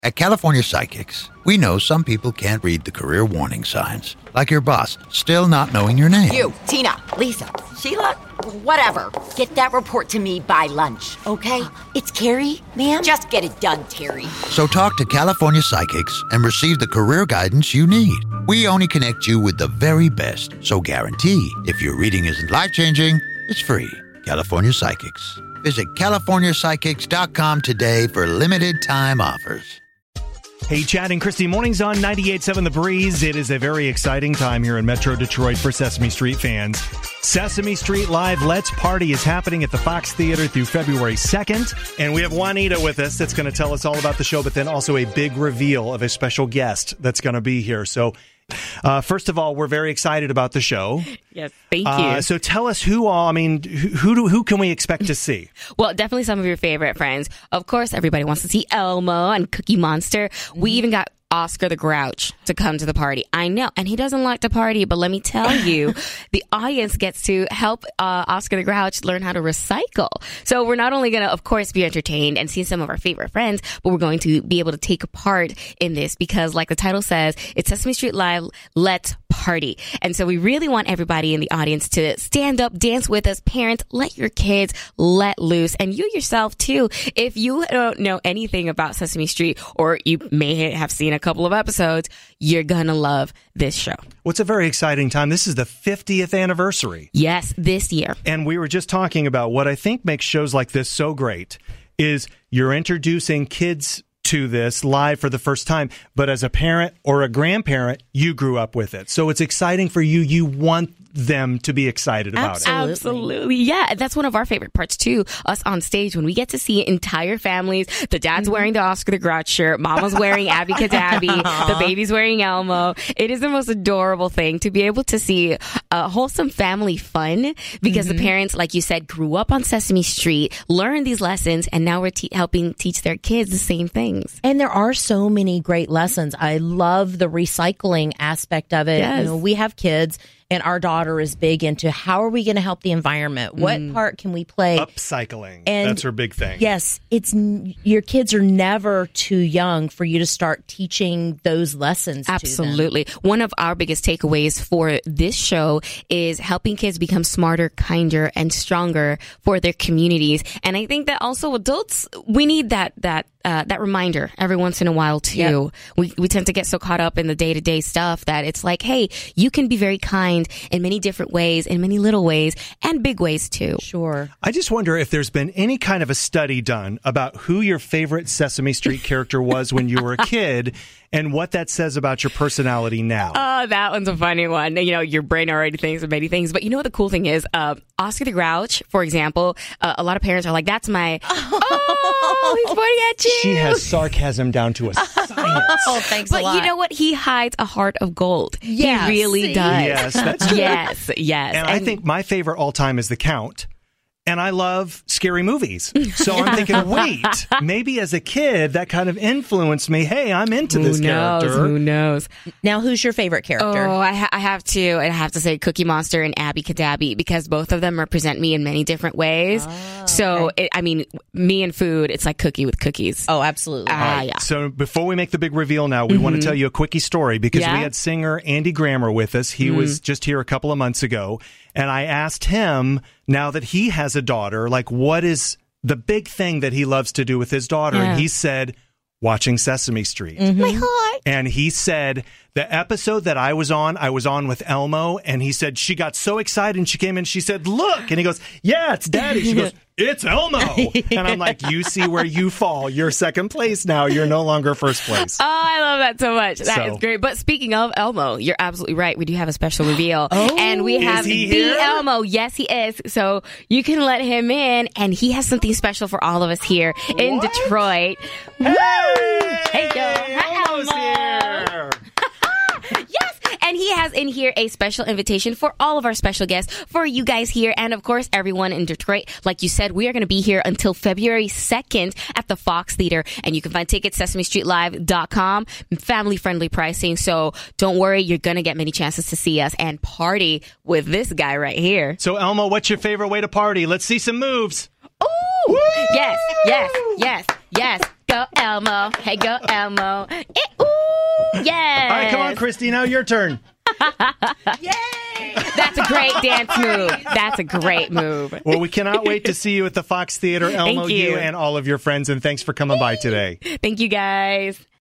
At California Psychics, we know some people can't read the career warning signs, like your boss still not knowing your name. You, Tina, Lisa, Sheila, whatever. Get that report to me by lunch, okay? It's Carrie, ma'am? Just get it done, Terry. So talk to California Psychics and receive the career guidance you need. We only connect you with the very best, so guarantee if your reading isn't life-changing, it's free. California Psychics. Visit CaliforniaPsychics.com today for limited time offers. Hey, Chad and Christy, mornings on 98.7 The Breeze. It is a very exciting time here in Metro Detroit for Sesame Street fans. Sesame Street Live Let's Party is happening at the Fox Theater through February 2nd. And we have Juanita with us that's going to tell us all about the show, but then also a big reveal of a special guest that's going to be here. So, first of all, we're very excited about the show. Yes, thank you. So tell us who can we expect to see? Well, definitely some of your favorite friends. Of course, everybody wants to see Elmo and Cookie Monster. We even got Oscar the Grouch to come to the party. I know, and he doesn't like to party, but let me tell you, the audience gets to help Oscar the Grouch learn how to recycle. So we're not only going to, of course, be entertained and see some of our favorite friends, but we're going to be able to take a part in this because, like the title says, it's Sesame Street Live, Let's Party. And so we really want everybody in the audience to stand up, dance with us. Parents, let your kids let loose. And you yourself, too, if you don't know anything about Sesame Street, or you may have seen a couple of episodes, you're gonna love this show. Well, it's a very exciting time. This is the 50th anniversary. Yes, this year. And we were just talking about what I think makes shows like this so great is you're introducing kids to this live for the first time, but as a parent or a grandparent, you grew up with it. So it's exciting for you. You want them to be excited about it. Absolutely. Yeah, that's one of our favorite parts too. Us on stage when we get to see entire families. The dad's wearing the Oscar the Grouch shirt, mama's wearing Abby Cadabby, the baby's wearing Elmo. It is the most adorable thing to be able to see wholesome family fun because the parents, like you said, grew up on Sesame Street, learned these lessons, and now we're helping teach their kids the same things. And there are so many great lessons. I love the recycling aspect of it. Yes. You know, we have kids. And our daughter is big into how are we going to help the environment? What part can we play? Upcycling. And that's her big thing. Yes. Your kids are never too young for you to start teaching those lessons Absolutely. to them. One of our biggest takeaways for this show is helping kids become smarter, kinder, and stronger for their communities. And I think that also adults, we need that reminder every once in a while too. Yep. We tend to get so caught up in the day-to-day stuff that it's like, hey, you can be very kind in many different ways, in many little ways, and big ways too. Sure. I just wonder if there's been any kind of a study done about who your favorite Sesame Street character was when you were a kid and what that says about your personality now. Oh, that one's a funny one. You know, your brain already thinks of many things. But you know what the cool thing is? Oscar the Grouch, for example, a lot of parents are like, that's my, he's pointing at you. She has sarcasm down to a science. Oh, thanks a lot. But you know what? He hides a heart of gold. Yes. He really does. Yes, that's true. Yes. And I think my favorite all time is The Count. And I love scary movies. So I'm thinking, wait, maybe as a kid, that kind of influenced me. Hey, I'm into this character. Who knows? Now, who's your favorite character? Oh, I have to say Cookie Monster and Abby Cadabby because both of them represent me in many different ways. So, okay. Me and food, it's like cookie with cookies. Oh, absolutely. Yeah. So before we make the big reveal now, we want to tell you a quickie story because we had singer Andy Grammer with us. He was just here a couple of months ago. And I asked him, now that he has a daughter, like what is the big thing that he loves to do with his daughter? Yeah. And he said, watching Sesame Street. My heart. And he said, the episode that I was on with Elmo, and he said, she got so excited and she came in, she said, look. And he goes, yeah, it's Daddy. She goes, it's Elmo. And I'm like, you see where you fall. You're second place now. You're no longer first place. Oh, I love that so much. That is great. But speaking of Elmo, you're absolutely right. We do have a special reveal. And we have the Elmo. Yes, he is. So you can let him in, and he has something special for all of us here in Detroit. Hey, Elmo's here. Yes, and he has in here a special invitation for all of our special guests, for you guys here, and of course, everyone in Detroit. Like you said, we are going to be here until February 2nd at the Fox Theater, and you can find tickets SesameStreetLive.com, family-friendly pricing, so don't worry, you're going to get many chances to see us and party with this guy right here. So, Elmo, what's your favorite way to party? Let's see some moves. Oh, Woo! Yes, yes, yes, yes. Go Elmo. Hey, go Elmo. Ooh, yes. All right, come on, Christy. Now your turn. Yay! That's a great dance move. That's a great move. Well, we cannot wait to see you at the Fox Theater, Elmo, Thank you. and all of your friends. And thanks for coming by today. Thank you, guys.